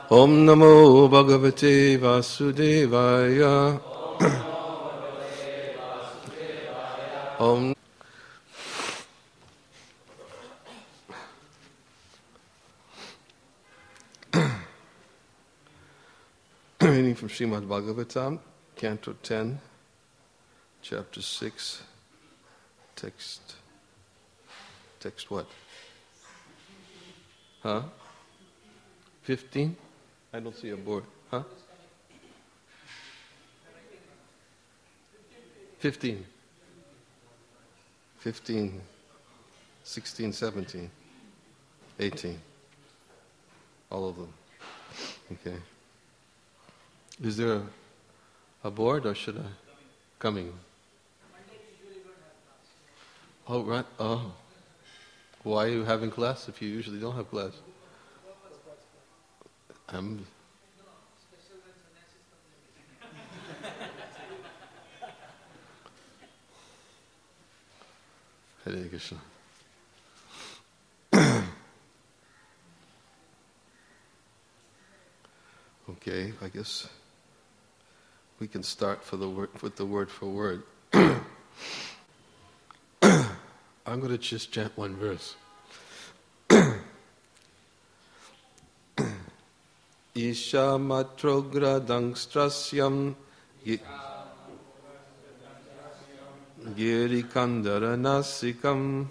Om Namo Bhagavate Vasudevaya. Om. Reading from Srimad Bhagavatam, Canto 10, Chapter 6, text what? 15? I don't see a board. 15, 16, 17, 18. All of them. Okay. Is there a board or should I? Coming. Oh, right. Oh. Why are you having class if you usually don't have class? Hare Krishna. Okay, I guess we can start with the word for word. I'm going to just chant one verse. Isha matrogradang strasyam girikandara nasikam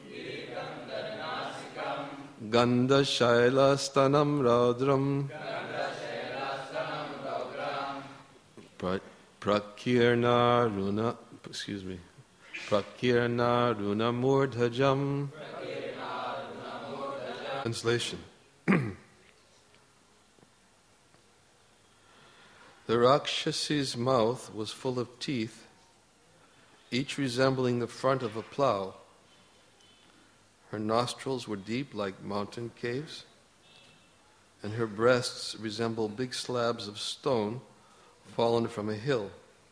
ganda shaila stanam raudram prakirna runa murdhajam. Translation. The Rakshasi's mouth was full of teeth, each resembling the front of a plow. Her nostrils were deep like mountain caves, and her breasts resembled big slabs of stone fallen from a hill.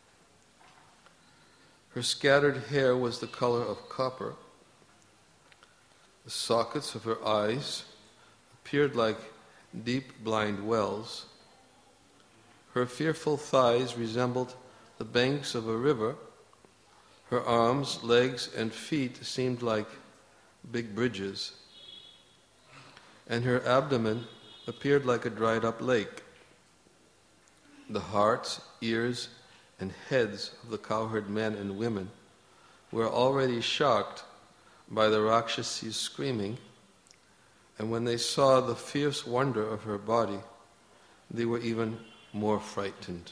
Her scattered hair was the color of copper. The sockets of her eyes appeared like deep blind wells. Her fearful thighs resembled the banks of a river. Her arms, legs, and feet seemed like big bridges. And her abdomen appeared like a dried-up lake. The hearts, ears, and heads of the cowherd men and women were already shocked by the Rakshasi's screaming, and when they saw the fierce wonder of her body, they were even more frightened.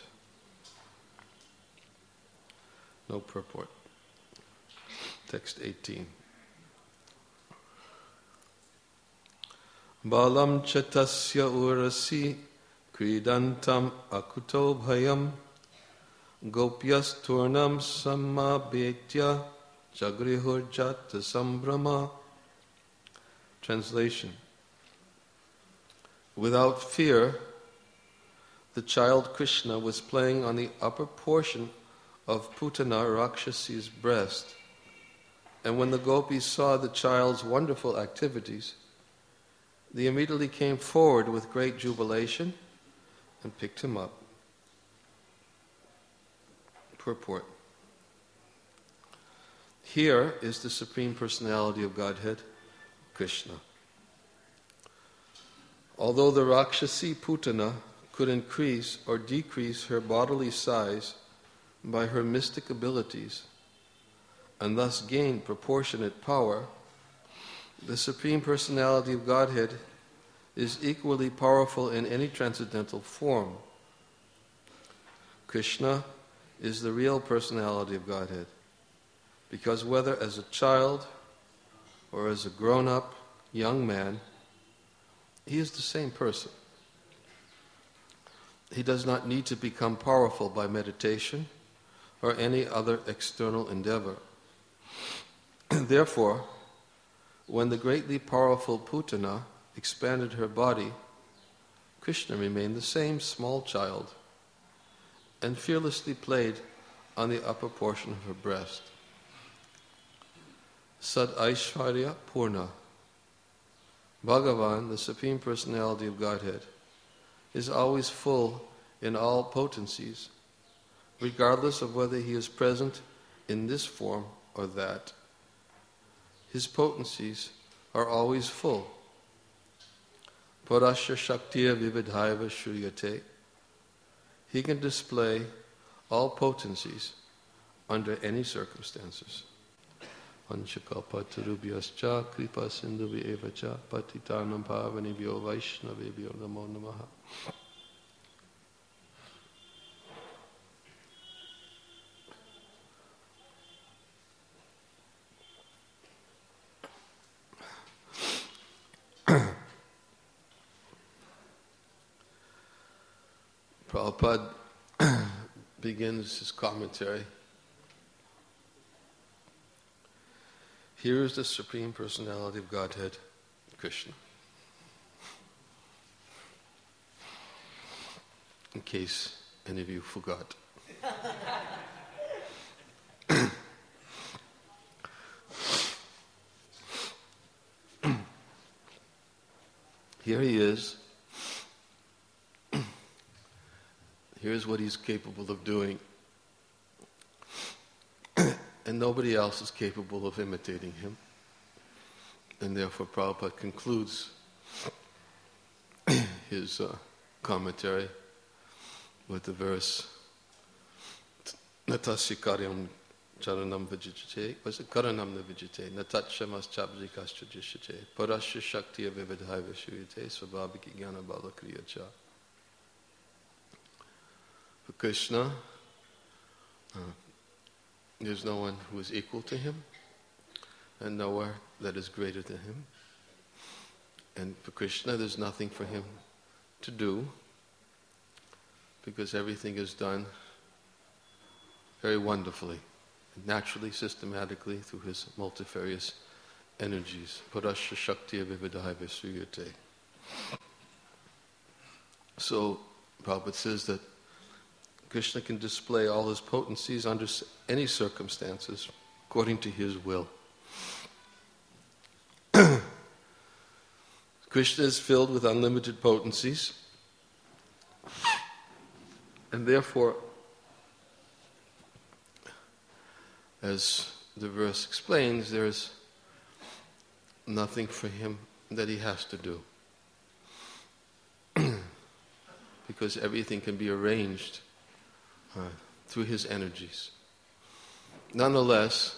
No purport. Text 18. Balam chatasya urasi kridantam akuto bhayam gopyas turnam samabetya jagrihurjata sambrama. Translation. Without fear, the child Krishna was playing on the upper portion of Putana Rakshasi's breast, and when the gopis saw the child's wonderful activities, they immediately came forward with great jubilation and picked him up. Purport. Here is the Supreme Personality of Godhead, Krishna. Although the Rakshasi Putana could increase or decrease her bodily size by her mystic abilities and thus gain proportionate power, the Supreme Personality of Godhead is equally powerful in any transcendental form. Krishna is the real personality of Godhead, because whether as a child or as a grown-up young man, he is the same person. He does not need to become powerful by meditation or any other external endeavor. Therefore, when the greatly powerful Putana expanded her body, Krishna remained the same small child and fearlessly played on the upper portion of her breast. Sad Aishwarya Purna. Bhagavan, the Supreme Personality of Godhead, is always full in all potencies, regardless of whether he is present in this form or that. His potencies are always full. Parasya Shaktiya Vividhaiva Shriyate. He can display all potencies under any circumstances. Anshakapatarubhyascha kripa sindhuvi evacha patitanam pavanibhyo vaishnavibhyo namo namaha. Prabhupada begins his commentary. Here is the Supreme Personality of Godhead, Krishna. In case any of you forgot. Here he is. Here's what he's capable of doing. And nobody else is capable of imitating him. And therefore Prabhupada concludes his commentary with the verse Natasya karyam charanam vijite. Was it karanam na vijite? Natatchamas chabjikastra jishite. Parasya shaktiya vividhaiva shurite. Svabhaviki jnana bala kriyacha. For Krishna, there's no one who is equal to him, and nowhere that is greater than him. And for Krishna, there's nothing for him to do, because everything is done very wonderfully, naturally, systematically, through his multifarious energies. Parasya Shaktiya Vividhaiva Sriyate. So, Prabhupada says that Krishna can display all his potencies under any circumstances, according to his will. Krishna is filled with unlimited potencies, and therefore, as the verse explains, there is nothing for him that he has to do. Because everything can be arranged through his energies. Nonetheless,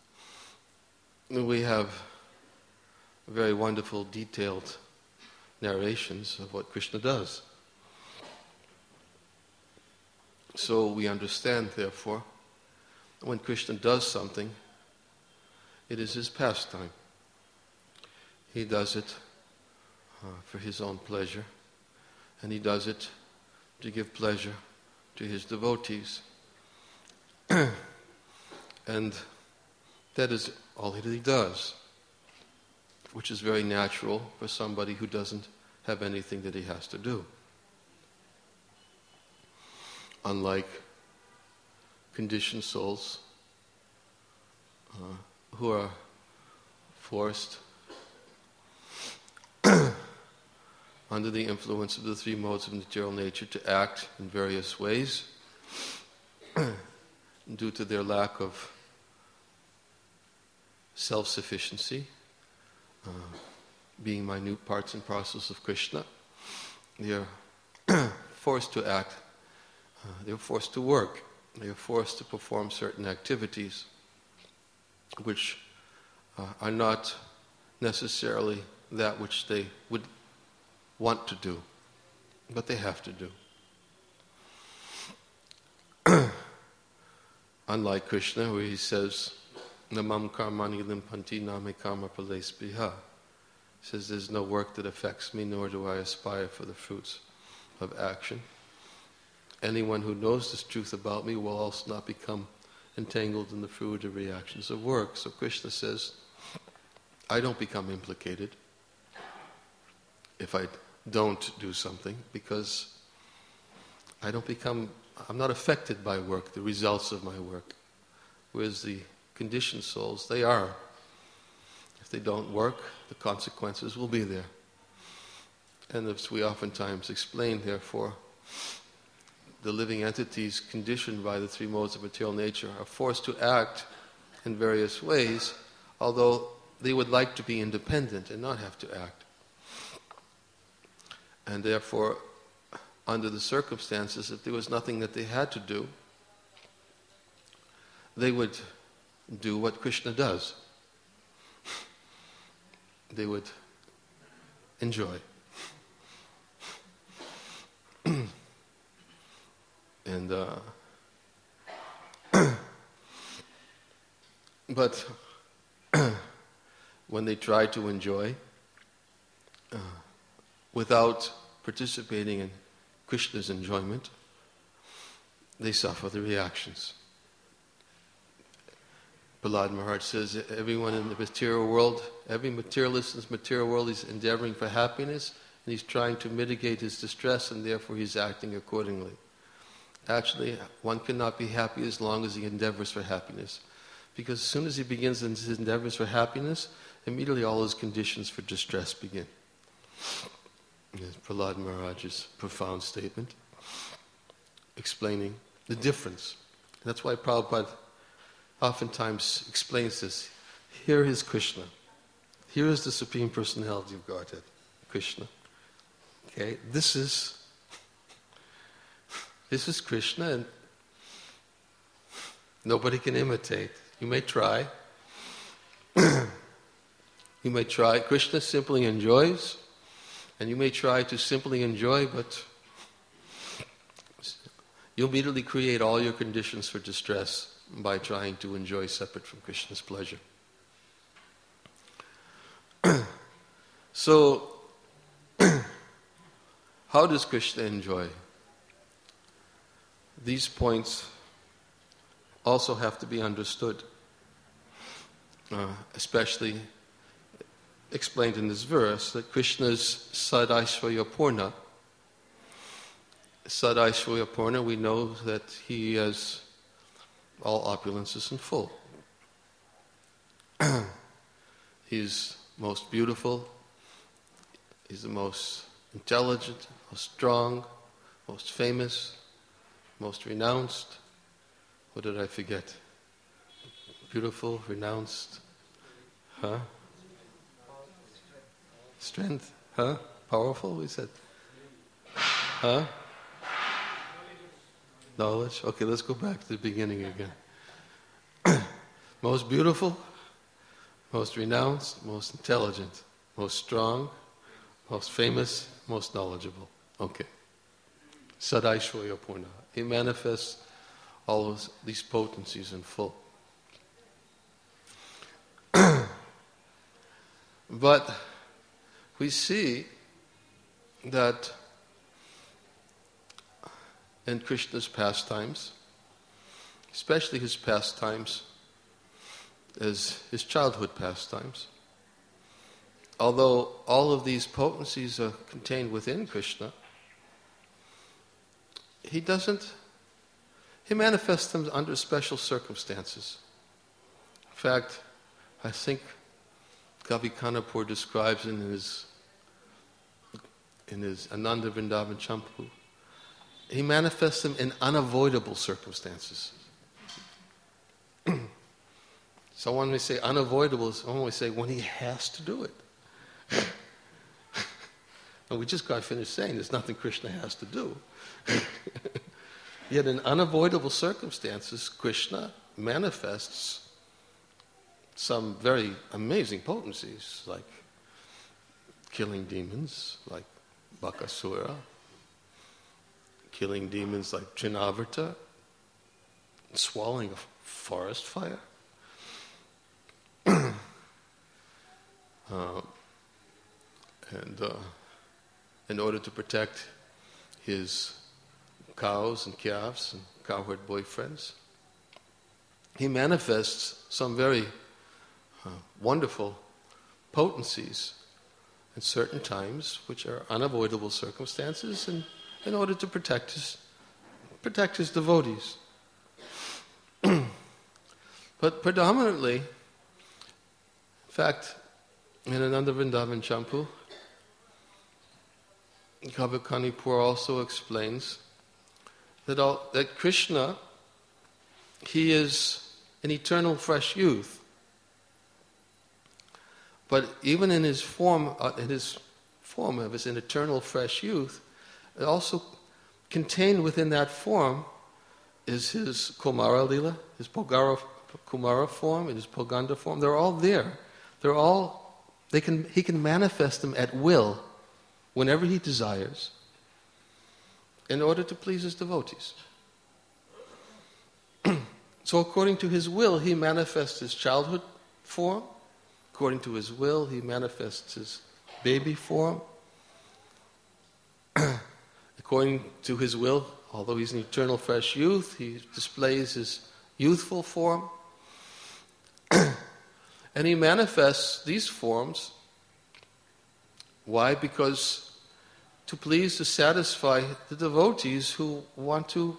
we have very wonderful, detailed narrations of what Krishna does. So we understand, therefore, when Krishna does something, it is his pastime. He does it for his own pleasure, and he does it to give pleasure to his devotees. And that is all that he does, which is very natural for somebody who doesn't have anything that he has to do. Unlike conditioned souls who are forced under the influence of the three modes of material nature to act in various ways due to their lack of self-sufficiency, being minute parts and parcels of Krishna. They are forced to act, they are forced to work, they are forced to perform certain activities which are not necessarily that which they would want to do, but they have to do. Unlike Krishna, where he says, Namam karmani limpanti name karma pralespriha. He says, there's no work that affects me, nor do I aspire for the fruits of action. Anyone who knows this truth about me will also not become entangled in the fruitive reactions of work. So Krishna says, I don't become implicated if I don't do something, because I'm not affected by work, the results of my work. Whereas the conditioned souls, they are. If they don't work, the consequences will be there. And as we oftentimes explain, therefore, the living entities conditioned by the three modes of material nature are forced to act in various ways, although they would like to be independent and not have to act. And therefore, under the circumstances, if there was nothing that they had to do, they would do what Krishna does. They would enjoy. And but when they try to enjoy without participating in Krishna's enjoyment, they suffer the reactions. Prahlad Maharaj says everyone in the material world, every materialist in this material world is endeavoring for happiness, and he's trying to mitigate his distress, and therefore he's acting accordingly. Actually, one cannot be happy as long as he endeavors for happiness. Because as soon as he begins his endeavors for happiness, immediately all his conditions for distress begin. That's Prahlad Maharaj's profound statement, explaining the difference. And that's why Prabhupada oftentimes explains this. Here is Krishna. Here is the Supreme Personality of Godhead, Krishna. Okay, this is Krishna, and nobody can imitate. You may try. You may try. Krishna simply enjoys, and you may try to simply enjoy, but you immediately create all your conditions for distress by trying to enjoy separate from Krishna's pleasure. So, how does Krishna enjoy? These points also have to be understood, especially explained in this verse, that Krishna is Sadaishvarya Purna. Sadaishvarya Purna, we know that he has all opulences in full. He's most beautiful, he's the most intelligent, most strong, most famous, most renounced. What did I forget? Beautiful, renounced, Strength, Powerful, we said. Knowledge. Okay, let's go back to the beginning again. Most beautiful, most renounced, most intelligent, most strong, most famous, most knowledgeable. Okay. Sadaishvarya Purna. He manifests all of these potencies in full. But we see that in Krishna's pastimes, especially his pastimes as his childhood pastimes, although all of these potencies are contained within Krishna, he manifests them under special circumstances. In fact, I think Kavi Kanapur describes in his Ananda Vrindavan Champu, he manifests them in unavoidable circumstances. Someone may say unavoidable, someone may say when he has to do it. And we just got finished saying there's nothing Krishna has to do. Yet in unavoidable circumstances, Krishna manifests some very amazing potencies, like killing demons, like Bakasura, killing demons like Trinavarta, swallowing a forest fire. And in order to protect his cows and calves and cowherd boyfriends, he manifests some very wonderful potencies at certain times, which are unavoidable circumstances, and in order to protect his devotees. But predominantly, in fact, in Ananda Vrindavan Champu, Kavikanipur also explains that Krishna, he is an eternal fresh youth. But even in his form of his eternal fresh youth, it also contained within that form is his Kumara Lila, his Kumara form, and his Poganda form. They're all there. He can manifest them at will, whenever he desires, in order to please his devotees. So according to his will, he manifests his childhood form. According to his will, he manifests his baby form. According to his will, although he's an eternal fresh youth, he displays his youthful form. And he manifests these forms. Why? Because to satisfy the devotees who want to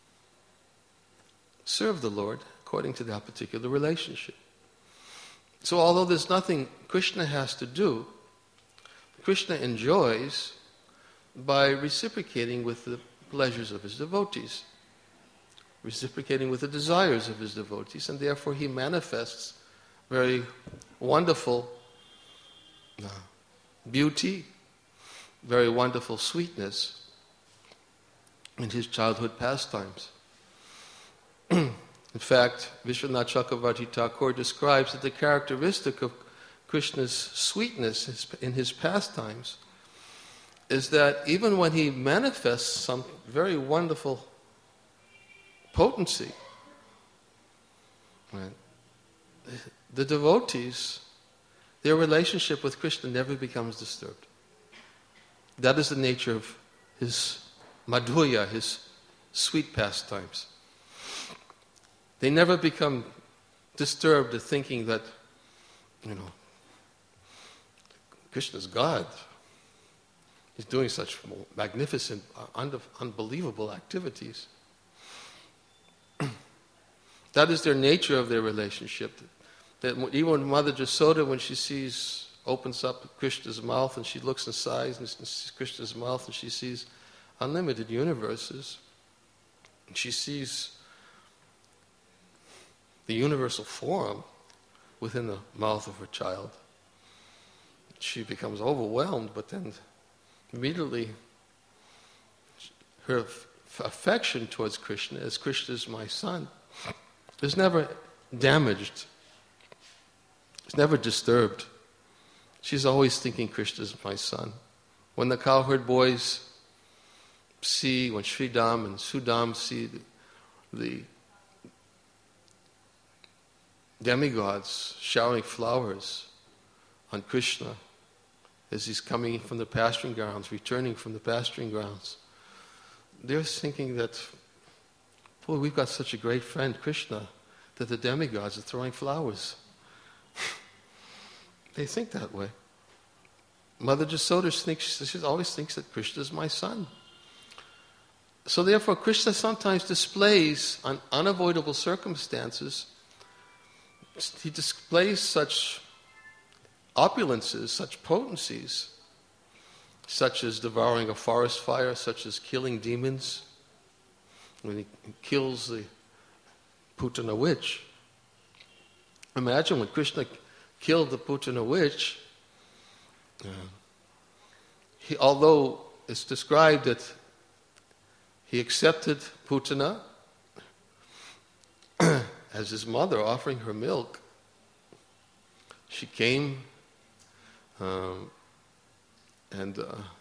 serve the Lord according to that particular relationship. So although there's nothing Krishna has to do, Krishna enjoys by reciprocating with the pleasures of his devotees, reciprocating with the desires of his devotees, and therefore he manifests very wonderful beauty, very wonderful sweetness in his childhood pastimes. In fact, Vishwanath Chakravarti Thakur describes that the characteristic of Krishna's sweetness in his pastimes is that even when he manifests some very wonderful potency, right, the devotees, their relationship with Krishna never becomes disturbed. That is the nature of his madhurya, his sweet pastimes. They never become disturbed at thinking that, Krishna's God. He's doing such magnificent, unbelievable activities. That is their nature of their relationship. That even when Mother Jasoda, when she opens up Krishna's mouth and she looks inside and sees Krishna's mouth and she sees unlimited universes, and she sees the universal form within the mouth of her child, she becomes overwhelmed, but then immediately her affection towards Krishna, as Krishna is my son, is never damaged. It's never disturbed. She's always thinking Krishna is my son. When the cowherd boys when Sridham and Sudam see the demigods showering flowers on Krishna as he's coming from the pasturing grounds, returning from the pasturing grounds, they're thinking that, boy, we've got such a great friend, Krishna, that the demigods are throwing flowers. They think that way. Mother Jasoda she always thinks that Krishna is my son. So therefore, Krishna sometimes displays, on unavoidable circumstances, he displays such opulences, such potencies, such as devouring a forest fire, such as killing demons, when he kills the Putana witch. Imagine when Krishna killed the Putana witch, although it's described that he accepted Putana as his mother, offering her milk. She came and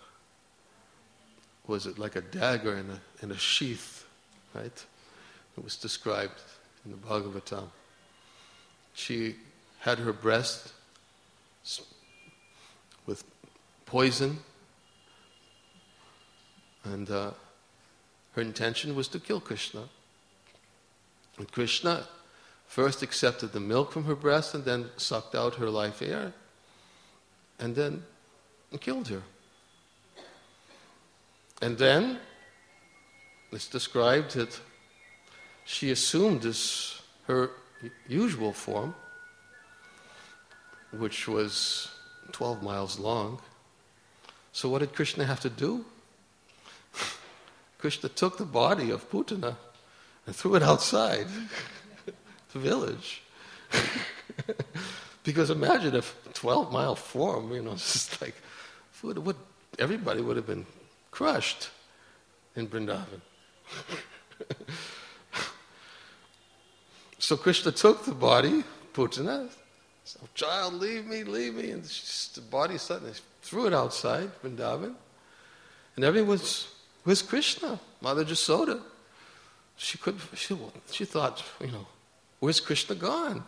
was it like a dagger in a sheath, right? It was described in the Bhagavatam. She had her breast with poison, and her intention was to kill Krishna. And Krishna first accepted the milk from her breast and then sucked out her life air and then killed her. And then it's described that she assumed her usual form, which was 12 miles long, So what did Krishna have to do? Krishna took the body of Putana and threw it outside the village. Because imagine if 12-mile form, just like, everybody would have been crushed in Vrindavan. So Krishna took the body, Putana, said, child, leave me, and the body suddenly threw it outside Vrindavan. And everyone was with Krishna. Mother Jasoda, she thought, where's Krishna gone?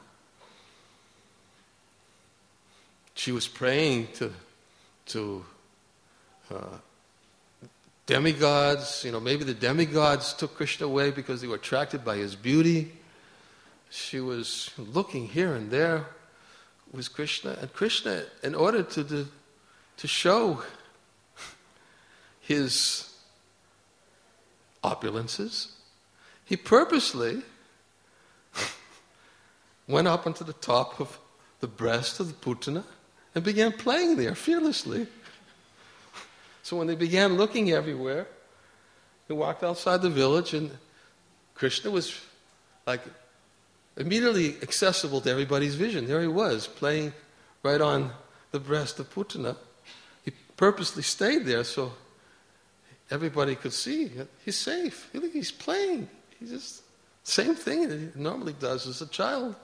She was praying to demigods. Maybe the demigods took Krishna away because they were attracted by his beauty. She was looking here and there with Krishna. And Krishna, in order to show his opulences, he purposely went up onto the top of the breast of the Putana and began playing there fearlessly. So when they began looking everywhere, he walked outside the village, and Krishna was like immediately accessible to everybody's vision. There he was, playing right on the breast of Putana. He purposely stayed there so everybody could see he's safe. He's playing. He's just same thing that he normally does as a child.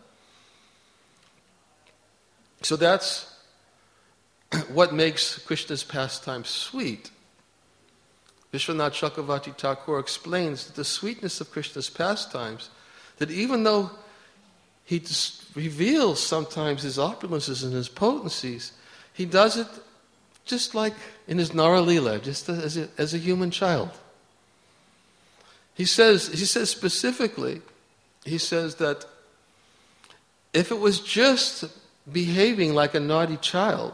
So that's what makes Krishna's pastime sweet. Vishwanath Chakravarti Thakur explains that the sweetness of Krishna's pastimes, that even though he reveals sometimes his opulences and his potencies, he does it just like in his Nara Leela, just as a human child. He says specifically, that if it was just behaving like a naughty child,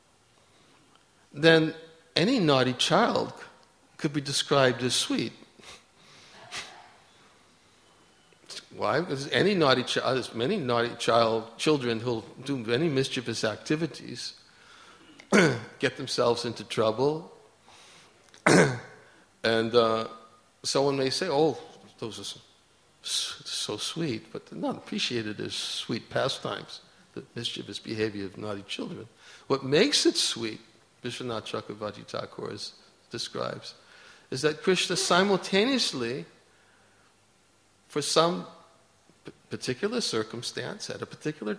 then any naughty child could be described as sweet. Why? Because any naughty child, there's many naughty children who'll do many mischievous activities, get themselves into trouble, and someone may say, "Oh, those are so sweet," but they're not appreciated as sweet pastimes, the mischievous behavior of naughty children. What makes it sweet, Vishwanath Chakravarti Thakur describes, is that Krishna simultaneously, for some particular circumstance, at a particular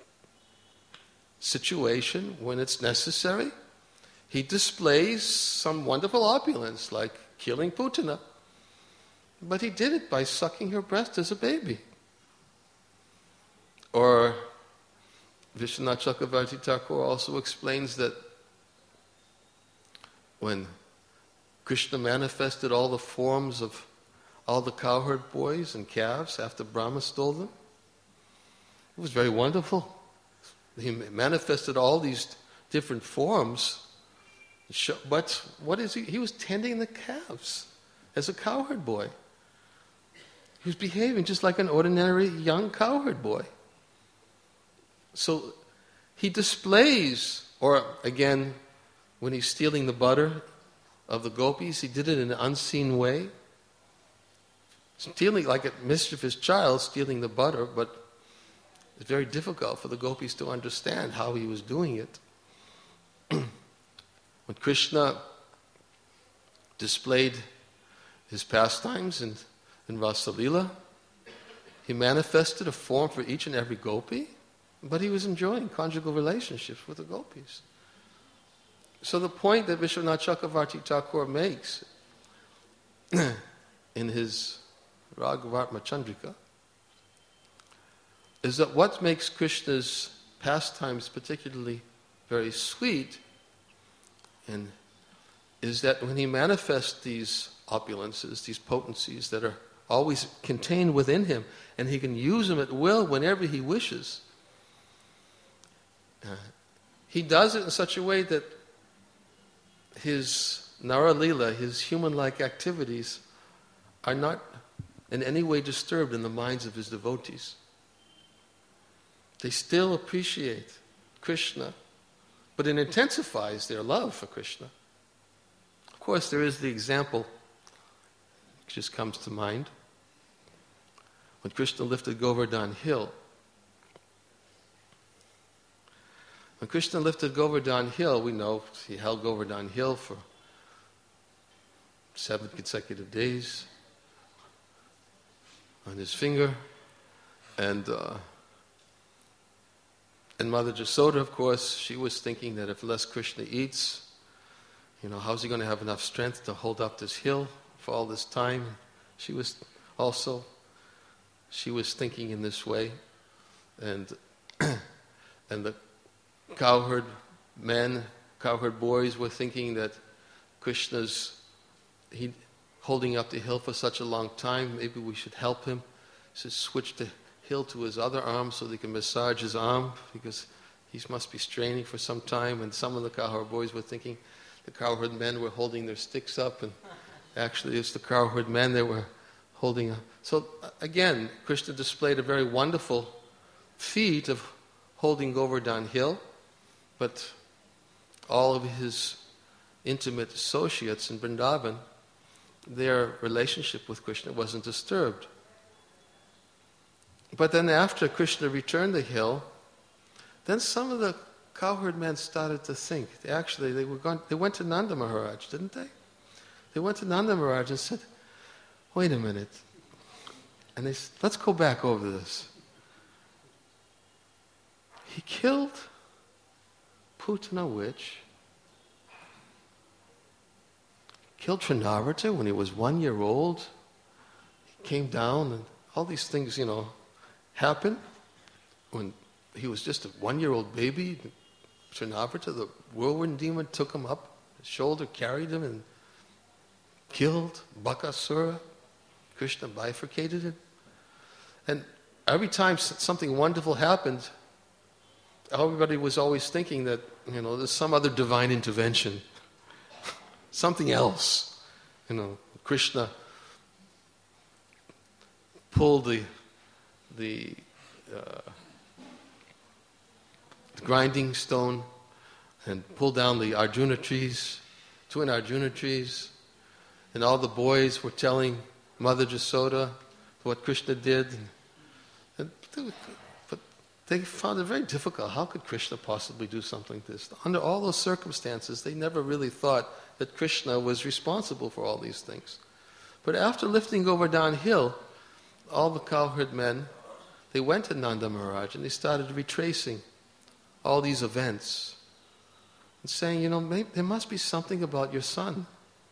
situation, when it's necessary, he displays some wonderful opulence, like killing Putana. But he did it by sucking her breast as a baby. Or Vishwanath Chakravarti Thakur also explains that when Krishna manifested all the forms of all the cowherd boys and calves after Brahma stole them, it was very wonderful. He manifested all these different forms, but what is he? He was tending the calves as a cowherd boy. He was behaving just like an ordinary young cowherd boy. So he displays, or again, when he's stealing the butter of the gopis, he did it in an unseen way. Stealing like a mischievous child, stealing the butter, but it's very difficult for the gopis to understand how he was doing it. When Krishna displayed his pastimes in Rasa Leela, he manifested a form for each and every gopi, but he was enjoying conjugal relationships with the gopis. So the point that Vishwanath Chakravarti Thakur makes in his Raghavartma Chandrika is that what makes Krishna's pastimes particularly very sweet is that when he manifests these opulences, these potencies that are always contained within him, and he can use them at will whenever he wishes, he does it in such a way that his Nara Leela, his human-like activities, are not in any way disturbed in the minds of his devotees. They still appreciate Krishna, but it intensifies their love for Krishna. course, there is the example, which just comes to mind. When Krishna lifted Govardhan Hill. When Krishna lifted Govardhan Hill, we know he held Govardhan Hill for 7 consecutive days on his finger. And Mother Jasoda, of course, she was thinking that if less Krishna eats, how's he going to have enough strength to hold up this hill for all this time? She was thinking in this way. And the cowherd boys were thinking that Krishna's holding up the hill for such a long time, maybe we should help him. So switch the hill to his other arm so they can massage his arm, because he must be straining for some time. And some of the cowherd boys were thinking the cowherd men were holding their sticks up, and actually it's the cowherd men that were holding up. So again, Krishna displayed a very wonderful feat of holding Govardhan Hill, but all of his intimate associates in Vrindavan, their relationship with Krishna wasn't disturbed. But then after Krishna returned the hill, then some of the cowherd men started to think. They went to Nanda Maharaj, didn't they? They went to Nanda Maharaj and said, wait a minute. And they said, let's go back over this. He killed Putana witch, killed Trinavarta when he was 1 year old. He came down and all these things, happened when he was just a 1 year old baby. Trinavarta, the whirlwind demon, took him up his shoulder, carried him, and killed Bakasura. Krishna bifurcated it. And every time something wonderful happened, everybody was always thinking that, there's some other divine intervention. Something else. Krishna pulled the grinding stone and pulled down the Arjuna trees, twin Arjuna trees, and all the boys were telling Mother Jasoda what Krishna did. But they found it very difficult. How could Krishna possibly do something like this? Under all those circumstances, they never really thought that Krishna was responsible for all these things. But after lifting Govardhan Hill, all the cowherd men, they went to Nanda Maharaj and they started retracing all these events and saying, maybe there must be something about your son.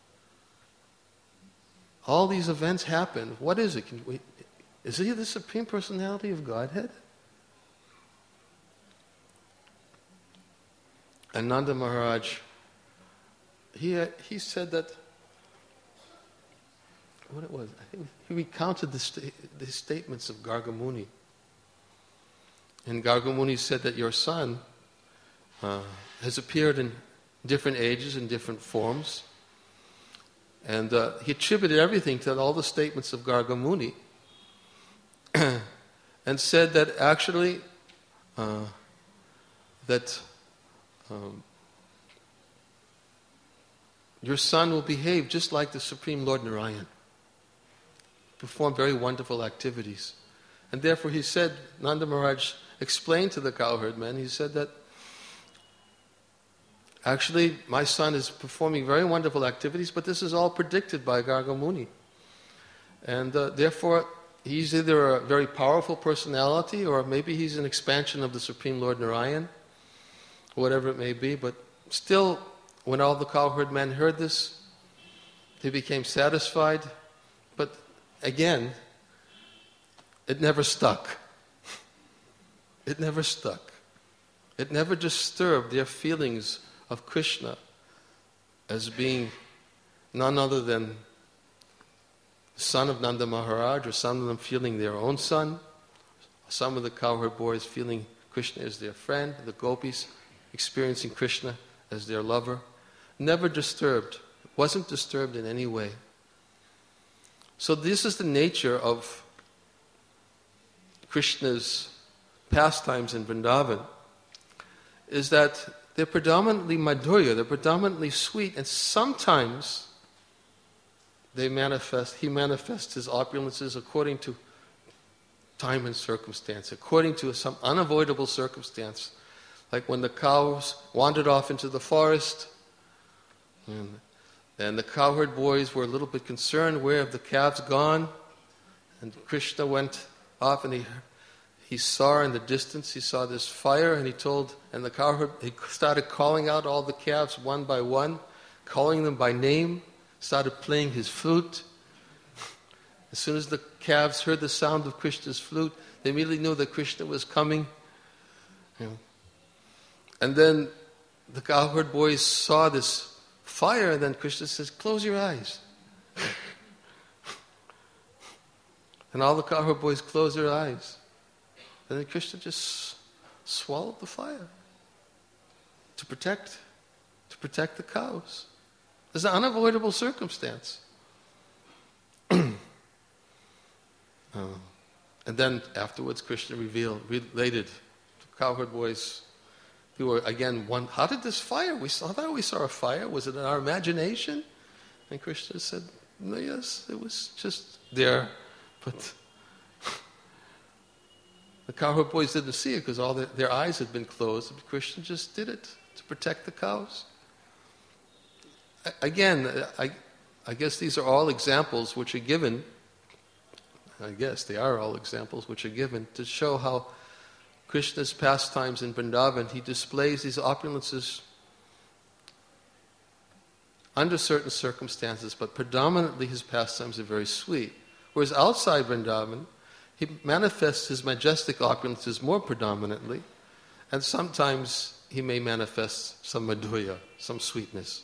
All these events happened. What is it? Is he the Supreme Personality of Godhead? And Nanda Maharaj, he said that, what it was, I think he recounted the statements of Garga Muni. And Garga Muni said that your son has appeared in different ages and different forms. And he attributed everything to all the statements of Garga Muni and said that actually your son will behave just like the Supreme Lord Narayan, perform very wonderful activities. And therefore he said, Nanda Maharaj explained to the cowherd men, he said that actually my son is performing very wonderful activities, but this is all predicted by Garga Muni. And therefore he's either a very powerful personality or maybe he's an expansion of the Supreme Lord Narayan, whatever it may be. But still, when all the cowherd men heard this, they became satisfied. But again, it never stuck. It never stuck. It never disturbed their feelings of Krishna as being none other than the son of Nanda Maharaj, or some of them feeling their own son, some of the cowherd boys feeling Krishna as their friend, the gopis experiencing Krishna as their lover. Never disturbed. It wasn't disturbed in any way. So this is the nature of Krishna's pastimes in Vrindavan, is that they're predominantly madhurya, they're predominantly sweet, and sometimes he manifests his opulences according to time and circumstance, according to some unavoidable circumstance. Like when the cows wandered off into the forest, and the cowherd boys were a little bit concerned, where have the calves gone? And Krishna went off and he saw in the distance, he saw this fire, and he started calling out all the calves one by one, calling them by name, started playing his flute. As soon as the calves heard the sound of Krishna's flute, they immediately knew that Krishna was coming. And then the cowherd boys saw this fire, and then Krishna says, "Close your eyes." And all the cowherd boys closed their eyes. And then Krishna just swallowed the fire to protect the cows. It's an unavoidable circumstance. And then afterwards, Krishna related to cowherd boys. They were again one. How did this fire? I thought we saw a fire. Was it in our imagination? And Krishna said, "No, yes, it was just there, but." The cowherd boys didn't see it because all their eyes had been closed. But Krishna just did it to protect the cows. Again, I guess these are all examples which are given. I guess they are all examples which are given to show how Krishna's pastimes in Vrindavan, he displays these opulences under certain circumstances, but predominantly his pastimes are very sweet. Whereas outside Vrindavan, he manifests his majestic opulences more predominantly, and sometimes he may manifest some madhurya, some sweetness.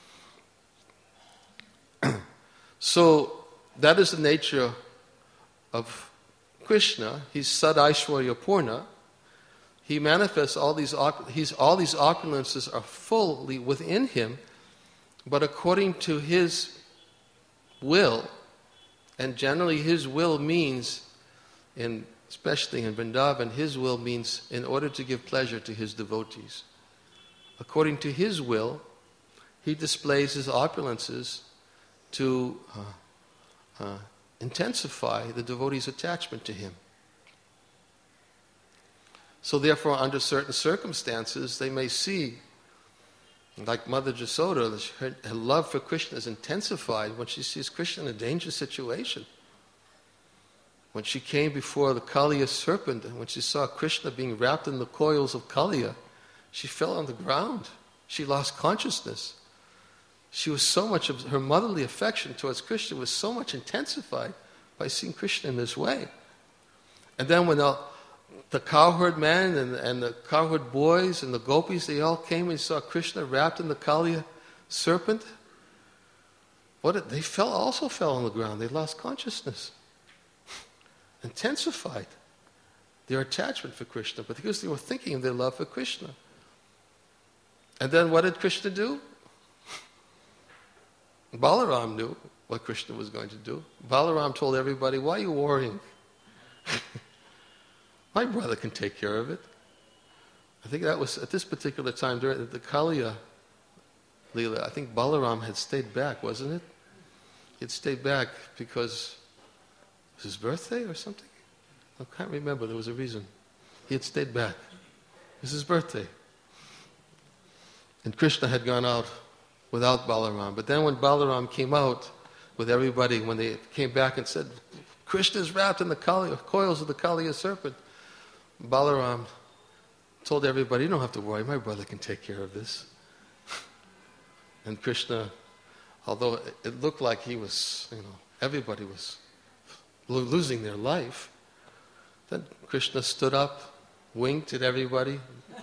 So that is the nature of Krishna. He's Sad Aishwarya Purna. He manifests all these opulences are fully within him, but according to his will, and generally his will means, especially in Vrindavan, his will means in order to give pleasure to his devotees. According to his will, he displays his opulences to intensify the devotee's attachment to him. So therefore, under certain circumstances, they may see, like Mother Jasoda, her love for Krishna is intensified when she sees Krishna in a dangerous situation. When she came before the Kaliya serpent, and when she saw Krishna being wrapped in the coils of Kaliya, she fell on the ground. She lost consciousness. She was so much of her motherly affection towards Krishna was so much intensified by seeing Krishna in this way. And then when the cowherd man and the cowherd boys and the gopis, they all came and saw Krishna wrapped in the Kaliya serpent, they also fell on the ground. They lost consciousness. Intensified their attachment for Krishna, but because they were thinking of their love for Krishna. And then what did Krishna do? Balaram knew what Krishna was going to do. Balaram told everybody, "Why are you worrying? My brother can take care of it." I think that was at this particular time during the Kaliya Leela. I think Balaram had stayed back, wasn't it? He had stayed back because it was his birthday or something? I can't remember. There was a reason. He had stayed back. It was his birthday. And Krishna had gone out without Balaram. But then when Balaram came out with everybody, when they came back and said, "Krishna is wrapped in the coils of the Kaliya serpent," Balaram told everybody, "You don't have to worry, my brother can take care of this." And Krishna, although it looked like he was, everybody was losing their life, then Krishna stood up, winked at everybody,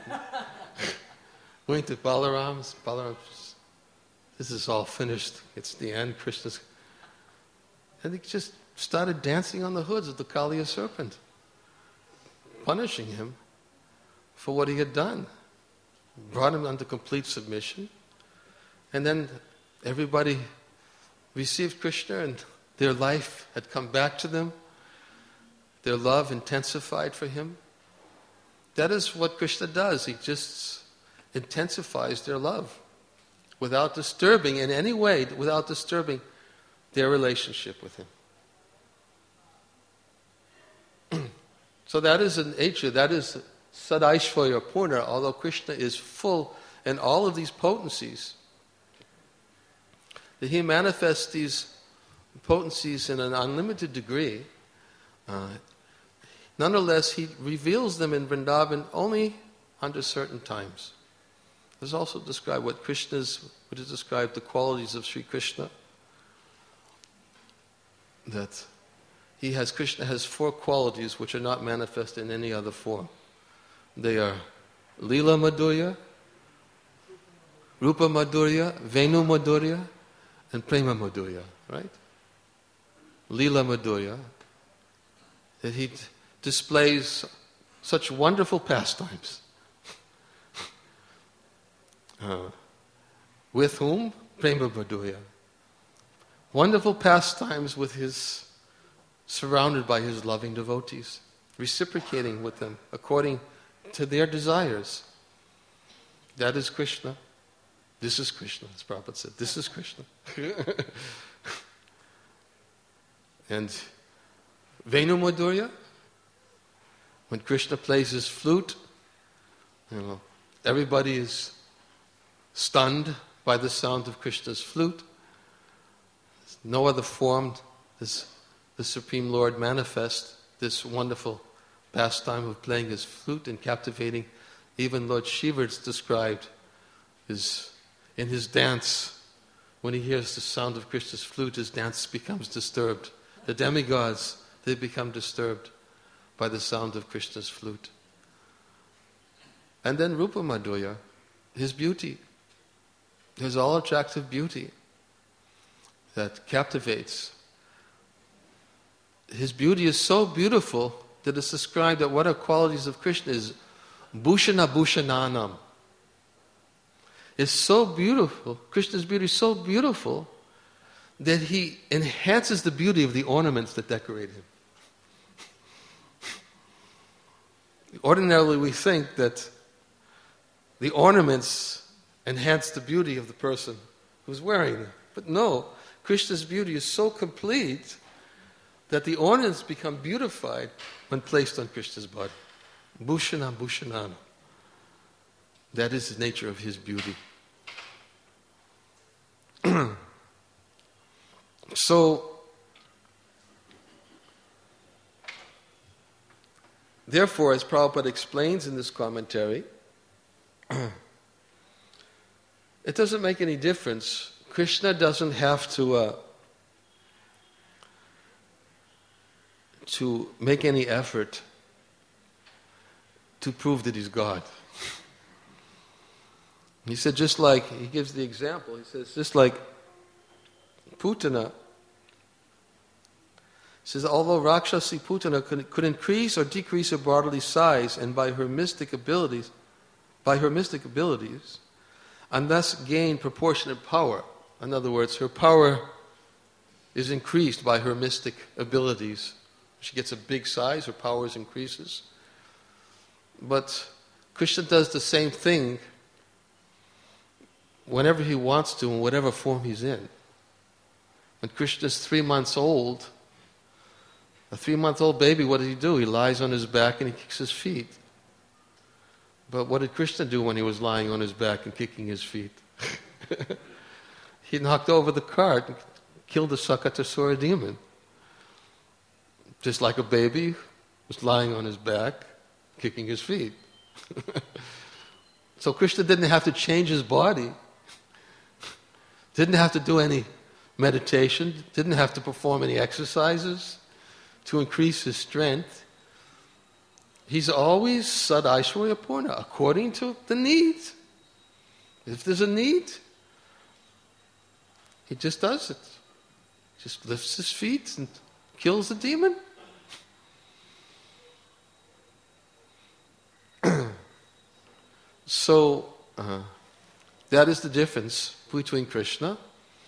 winked at Balaram. Balaram, "This is all finished. It's the end." Krishna's, and he just started dancing on the hoods of the Kaliya serpent, punishing him for what he had done. Brought him under complete submission. And then everybody received Krishna and their life had come back to them. Their love intensified for him. That is what Krishna does. He just intensifies their love without disturbing in any way, without disturbing their relationship with Him. So that is an nature, that is Sadaishvarya Purna, although Krishna is full in all of these potencies, that He manifests these potencies in an unlimited degree. Nonetheless, He reveals them in Vrindavan only under certain times. There's also described what is described the qualities of Sri Krishna. That Krishna has 4 qualities which are not manifest in any other form. They are Lila Madhurya, Rupa Madhurya, Venu Madhurya, and Prema Madhurya, right? Lila Madhurya, that He displays such wonderful pastimes. With whom? Prema Madhurya. Wonderful pastimes with His, surrounded by His loving devotees, reciprocating with them according to their desires. That is Krishna. This is Krishna, as Prabhupada said. This is Krishna. And Venu Madhurya, when Krishna plays his flute, everybody is stunned by the sound of Krishna's flute. No other form does the Supreme Lord manifest this wonderful pastime of playing his flute and captivating. Even Lord Shiva's described in his dance, when he hears the sound of Krishna's flute, his dance becomes disturbed. The demigods, they become disturbed by the sound of Krishna's flute. And then Rupa Madhurya, his beauty, his all-attractive beauty that captivates. His beauty is so beautiful that it's described that what are qualities of Krishna is Bhushana Bhushananam. It's so beautiful, Krishna's beauty is so beautiful that He enhances the beauty of the ornaments that decorate Him. Ordinarily we think that the ornaments enhance the beauty of the person who's wearing them. But no, Krishna's beauty is so complete that the ornaments become beautified when placed on Krishna's body. Bhushana Bhushanana. That is the nature of His beauty. So, therefore, as Prabhupada explains in this commentary, it doesn't make any difference. Krishna doesn't have to make any effort to prove that He's God. He said, just like, he gives the example, he says, just like Putana, he says, although Rakshasi Putana could increase or decrease her bodily size, and by her mystic abilities, and thus gain proportionate power. In other words, her power is increased by her mystic abilities. She gets a big size, her power increases. But Krishna does the same thing whenever He wants to, in whatever form He's in. When Krishna is 3 months old, a 3-month-old baby, what did he do? He lies on his back and he kicks his feet. But what did Krishna do when he was lying on his back and kicking his feet? He knocked over the cart and killed the Sakatasura demon. Just like a baby was lying on his back, kicking his feet. So Krishna didn't have to change his body, didn't have to do any meditation, didn't have to perform any exercises to increase his strength. He's always Sadaishvarya Purna, according to the need. If there's a need, he just does it. Just lifts his feet and kills the demon. So, that is the difference between Krishna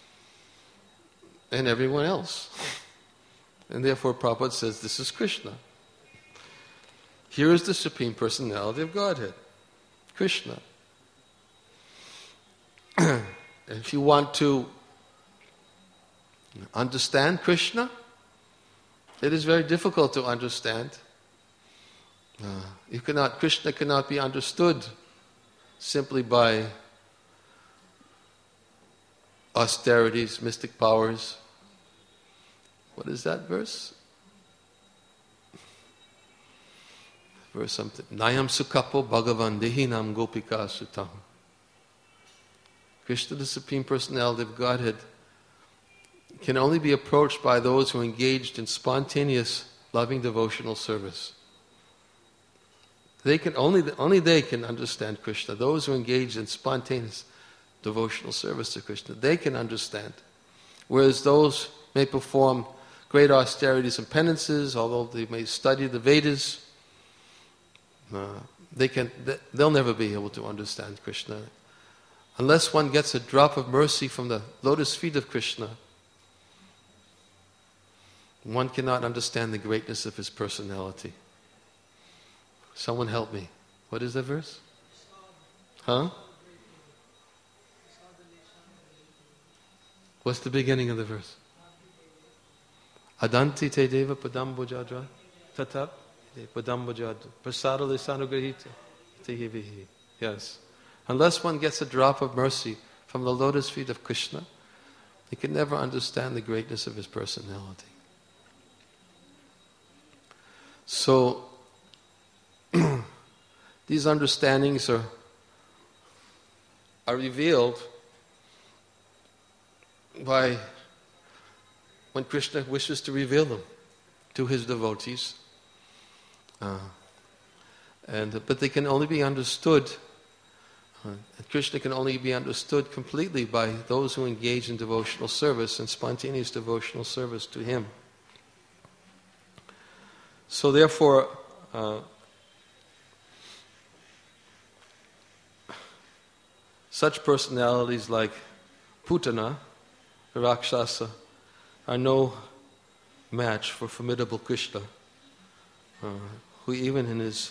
and everyone else. And therefore Prabhupada says this is Krishna. Here is the Supreme Personality of Godhead, Krishna. if you want to understand Krishna, it is very difficult to understand. Krishna cannot be understood simply by austerities, mystic powers. What is that verse? Verse something. Nayam sukapo bhagavan dehinam gopika sutam. Krishna, the Supreme Personality of Godhead, can only be approached by those who are engaged in spontaneous, loving devotional service. Only they can understand Krishna. Those who engage in spontaneous devotional service to Krishna, they can understand. Whereas those may perform great austerities and penances, although they may study the Vedas, they'll never be able to understand Krishna. Unless one gets a drop of mercy from the lotus feet of Krishna, one cannot understand the greatness of his personality. Someone help me. What is that verse? Huh? What's the beginning of the verse? Adanti te deva padambojadra tatap padambojadra prasada lisanugrahita tehivihi. Yes. Unless one gets a drop of mercy from the lotus feet of Krishna, he can never understand the greatness of his personality. So, these understandings are revealed by when Krishna wishes to reveal them to his devotees. But they can only be understood, Krishna can only be understood completely by those who engage in devotional service and spontaneous devotional service to him. So therefore, such personalities like Putana, the Rakshasa, are no match for formidable Krishna, who even in his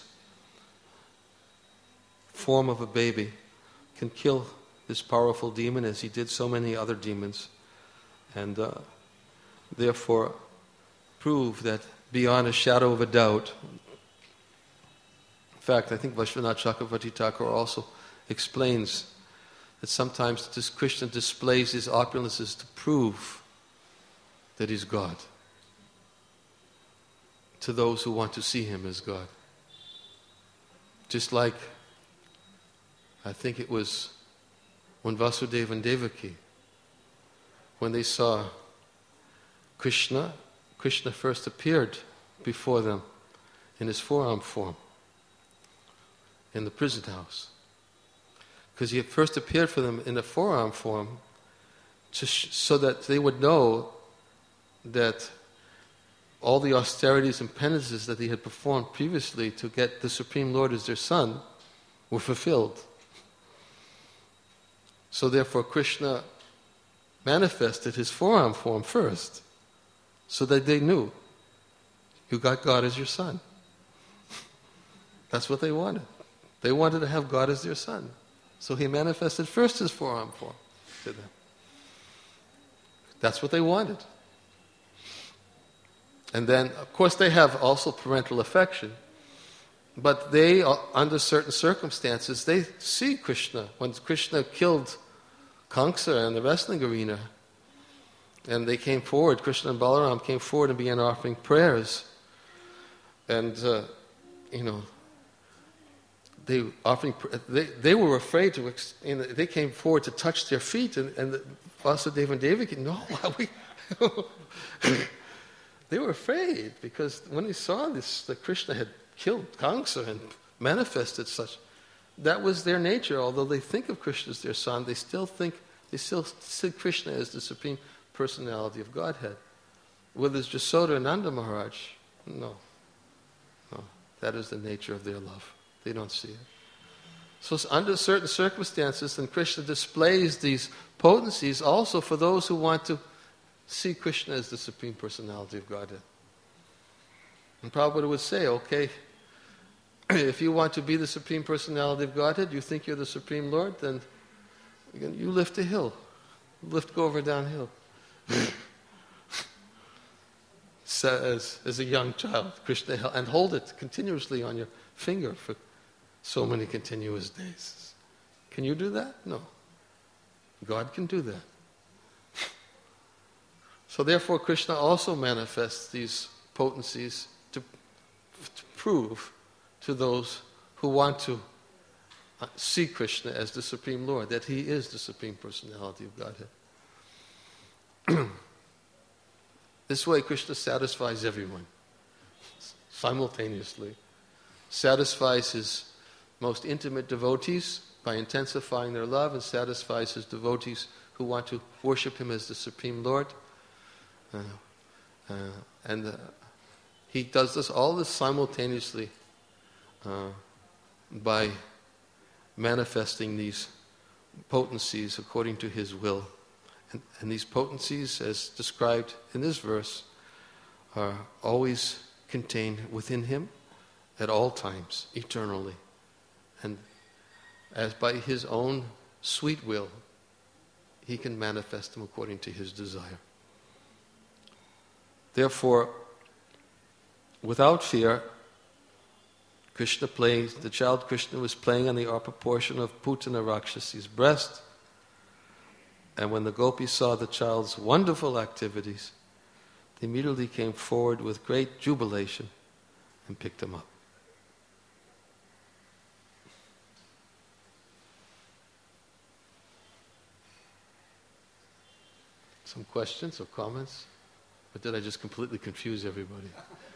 form of a baby can kill this powerful demon as he did so many other demons, and therefore prove that beyond a shadow of a doubt. In fact, I think Vishwanath Chakravarti Thakur also explains that sometimes this Krishna displays his opulences to prove that he's God to those who want to see him as God. Just like, I think it was when Vasudeva and Devaki, when they saw Krishna first appeared before them in his forearm form in the prison house. Because he had first appeared for them in the forearm form so that they would know that all the austerities and penances that they had performed previously to get the Supreme Lord as their son were fulfilled. So therefore Krishna manifested his forearm form first, so that they knew, you got God as your son. That's what they wanted. They wanted to have God as their son. So he manifested first his forearm form to them. That's what they wanted. And then, of course, they have also parental affection. But they, under certain circumstances, they see Krishna. When Krishna killed Kamsa in the wrestling arena, and they came forward, Krishna and Balaram came forward and began offering prayers. And, they were afraid to, they came forward to touch their feet, and Vasudeva and Devaki, no, they were afraid, because when they saw this, that Krishna had killed Kamsa and manifested such, that was their nature. Although they think of Krishna as their son, they still see Krishna as the Supreme Personality of Godhead. Whether it's Jasoda and Nanda Maharaj, no. That is the nature of their love. They don't see it. So under certain circumstances, then Krishna displays these potencies also for those who want to see Krishna as the Supreme Personality of Godhead. And Prabhupada would say, okay, if you want to be the Supreme Personality of Godhead, you think you're the Supreme Lord, then You lift a hill. Lift Govardhan Hill. As a young child, Krishna held, and hold it continuously on your finger for so many continuous days. Can you do that? No. God can do that. So therefore, Krishna also manifests these potencies to prove to those who want to see Krishna as the Supreme Lord that He is the Supreme Personality of Godhead. This way, Krishna satisfies everyone simultaneously. Satisfies His most intimate devotees by intensifying their love, and satisfies His devotees who want to worship Him as the Supreme Lord. He does all this simultaneously by manifesting these potencies according to His will. And these potencies, as described in this verse, are always contained within Him at all times, eternally. And as by His own sweet will, He can manifest them according to His desire. Therefore, without fear, the child Krishna was playing on the upper portion of Putana Rakshasi's breast. And when the gopis saw the child's wonderful activities, they immediately came forward with great jubilation and picked him up. Some questions or comments? Or did I just completely confuse everybody?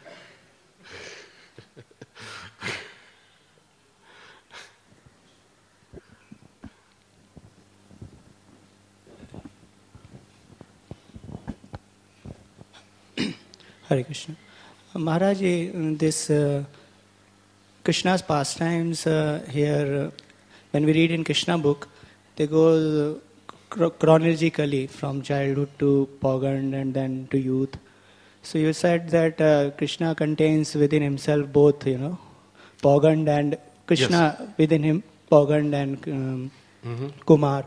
Hare Krishna. Maharaj, this Krishna's pastimes here, when we read in Krishna book, they go chronologically from childhood to Pogand and then to youth. So you said that Krishna contains within himself both, Pogand and Krishna. Yes. Within him, Pogand and Kumar.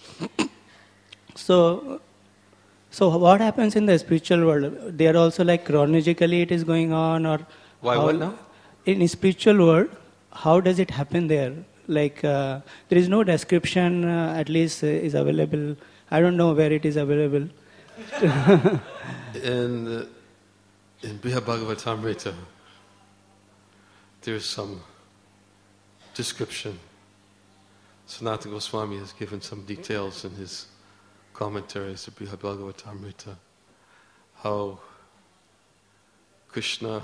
So what happens in the spiritual world? They are also like chronologically it is going on, or why what now? In spiritual world, how does it happen there? Like there is no description, at least is available. I don't know where it is available. in Brihad Bhagavatamrita, there is some description. Sanatana Goswami has given some details in his commentaries to Brihad Bhagavatamrita, how Krishna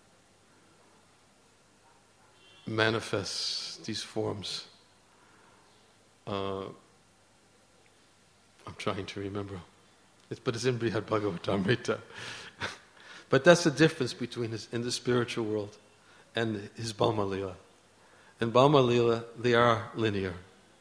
manifests these forms. I'm trying to remember. But it's in Brihad Bhagavatamrita. But that's the difference between in the spiritual world and his Bhauma Lila. In Bhauma Lila, they are linear.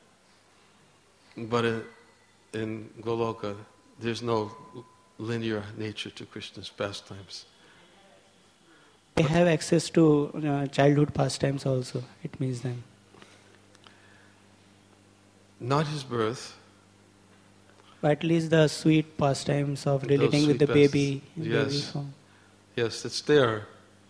But in Goloka, there's no linear nature to Krishna's pastimes. They have access to childhood pastimes also, it means then. Not his birth. But at least the sweet pastimes of relating with the baby. Yes. Yes, it's there.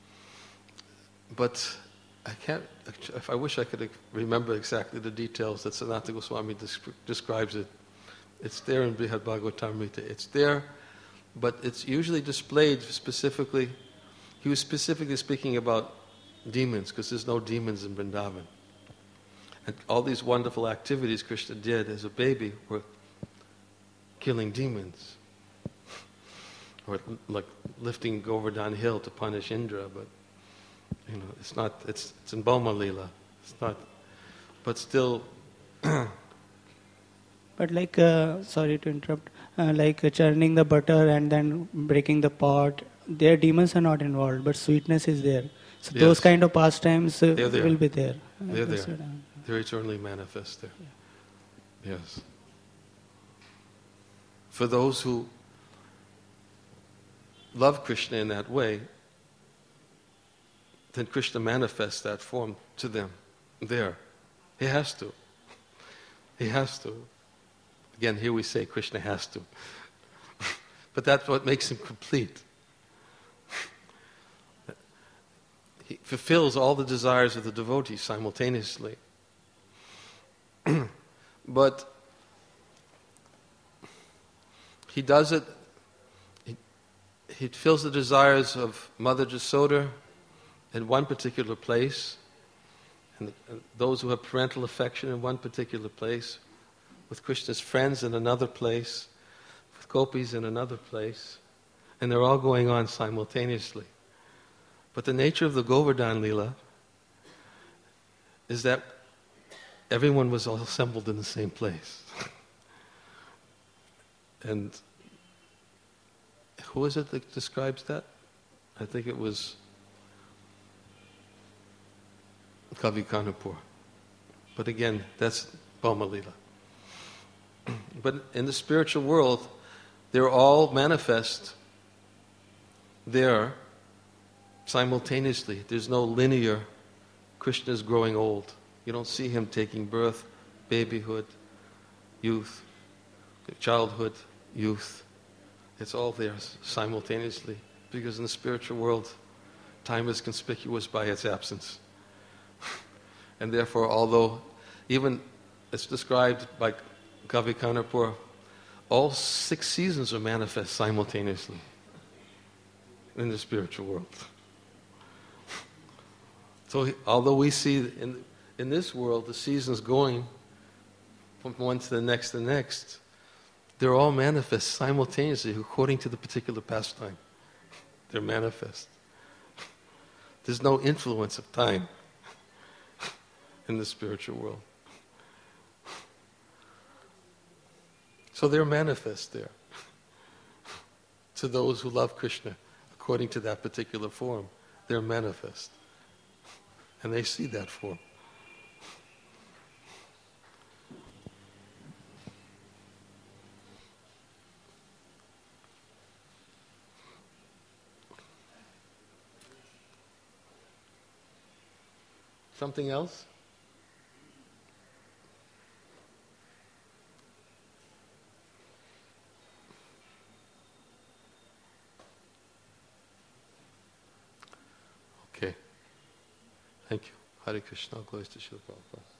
But I can't, I wish I could remember exactly the details that Sanatana Goswami describes it. It's there in Brihad Bhagavatamrita. It's there, but it's usually displayed specifically. He was specifically speaking about demons, because there's no demons in Vrindavan. And all these wonderful activities Krishna did as a baby were killing demons. Or like lifting Govardhan Hill to punish Indra, but it's not, it's in Bhauma Lila. It's not, but still. But like, sorry to interrupt, like churning the butter and then breaking the pot, their demons are not involved, but sweetness is there. So yes, those kind of pastimes will be there. They're there. They're eternally manifest there. Yeah. Yes. For those who love Krishna in that way, then Krishna manifests that form to them there. He has to. He has to. Again, here we say Krishna has to. But that's what makes him complete. He fulfills all the desires of the devotee simultaneously. But he does it, he fills the desires of Mother Jasoda in one particular place, and those who have parental affection in one particular place, with Krishna's friends in another place, with gopis in another place, and they're all going on simultaneously. But the nature of the Govardhan Leela is that everyone was all assembled in the same place. And who is it that describes that? I think it was Kavi Kanapur. But again, that's Bhoma Leela. But in the spiritual world, they're all manifest there simultaneously. There's no linear Krishna's growing old. You don't see him taking birth, babyhood, youth, childhood, youth. It's all there simultaneously. Because in the spiritual world, time is conspicuous by its absence. And therefore, although even it's described by Kavi Kanapur, all 6 seasons are manifest simultaneously in the spiritual world. So although we see in this world the seasons going from one to the next, they're all manifest simultaneously according to the particular pastime. They're manifest. There's no influence of time in the spiritual world. So they're manifest there to those who love Krishna according to that particular form. They're manifest. And they see that form. Something else? Okay. Thank you. Hare Krishna. Glories to Srila Prabhupada.